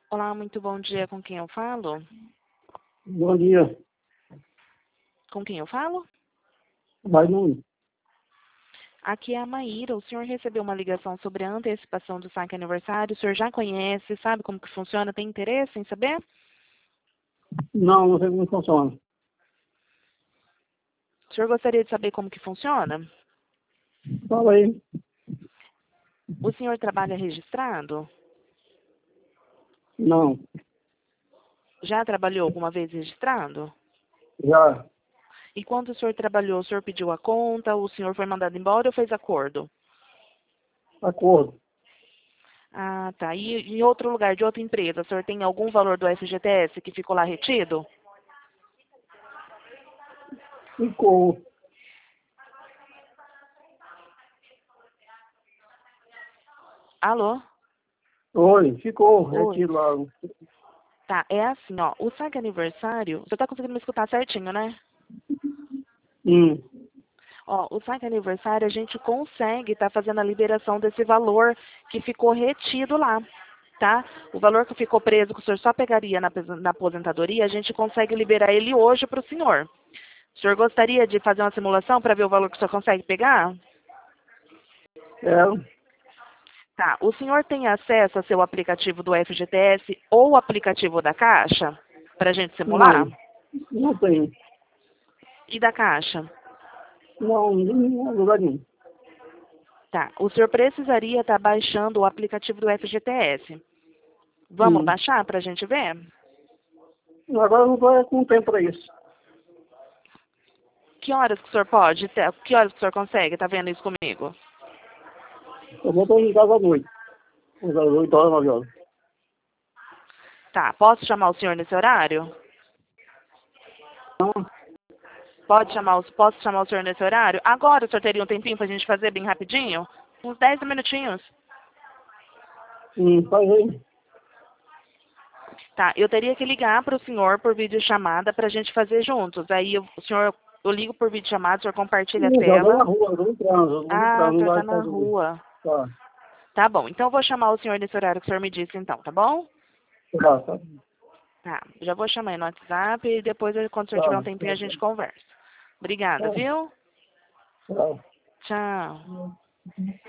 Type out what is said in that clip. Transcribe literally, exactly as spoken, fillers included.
Olá, muito bom dia. Com quem eu falo? Bom dia. Com quem eu falo? Vai no. Aqui é a Maíra. O senhor recebeu uma ligação sobre a antecipação do saque aniversário. O senhor já conhece, sabe como que funciona? Tem interesse em saber? Não, não sei como funciona. O senhor gostaria de saber como que funciona? Fala aí. O senhor trabalha registrado? Não, Já trabalhou alguma vez registrado? já. E quando o senhor trabalhou, o senhor pediu a conta, o senhor foi mandado embora ou fez acordo? Acordo. Ah, tá. E em outro lugar, de outra empresa, o senhor tem algum valor do F G T S que ficou lá retido? Ficou. Alô? Oi, ficou. Oi. Retiro lá. Tá, é assim, ó, o saque aniversário, você tá conseguindo me escutar certinho, né? Hum. Ó, o saque aniversário a gente consegue estar fazendo a liberação desse valor que ficou retido lá, tá? O valor que ficou preso, que o senhor só pegaria na, apos- na aposentadoria, a gente consegue liberar ele hoje para o senhor. O senhor gostaria de fazer uma simulação para ver o valor que o senhor consegue pegar? É. Tá, o senhor tem acesso ao seu aplicativo do F G T S ou o aplicativo da Caixa para a gente simular? Não. Não tem. E da Caixa? Não, não lugar nenhum. Tá, o senhor precisaria estar baixando o aplicativo do F G T S. Vamos Hum. baixar para a gente ver? Agora não estou com tempo para isso. Que horas que o senhor pode? ter- Que horas que o senhor consegue? Tá vendo isso comigo? Eu vou estar em casa à noite. Às oito horas, nove horas. Tá, posso chamar o senhor nesse horário? Não. Pode chamar, o- posso chamar o senhor nesse horário? Agora o senhor teria um tempinho para a gente fazer bem rapidinho? Uns dez minutinhos. Hum, faz aí. Tá, eu teria que ligar para o senhor por videochamada para a gente fazer juntos. Aí eu- o senhor, eu ligo por videochamada, o senhor compartilha a Hum, já vou na tela. rua, eu vou no trânsito, eu vou no Ah, trânsito, o não senhor vai tá na fazer. rua. Tá. Tá bom, então eu vou chamar o senhor nesse horário que o senhor me disse então, tá bom? Tá, tá. Tá, já vou chamar aí no WhatsApp e depois, quando o senhor Tá, tiver um tempinho, a gente conversa. Obrigada, tá. viu? Tá. Tchau. Tá.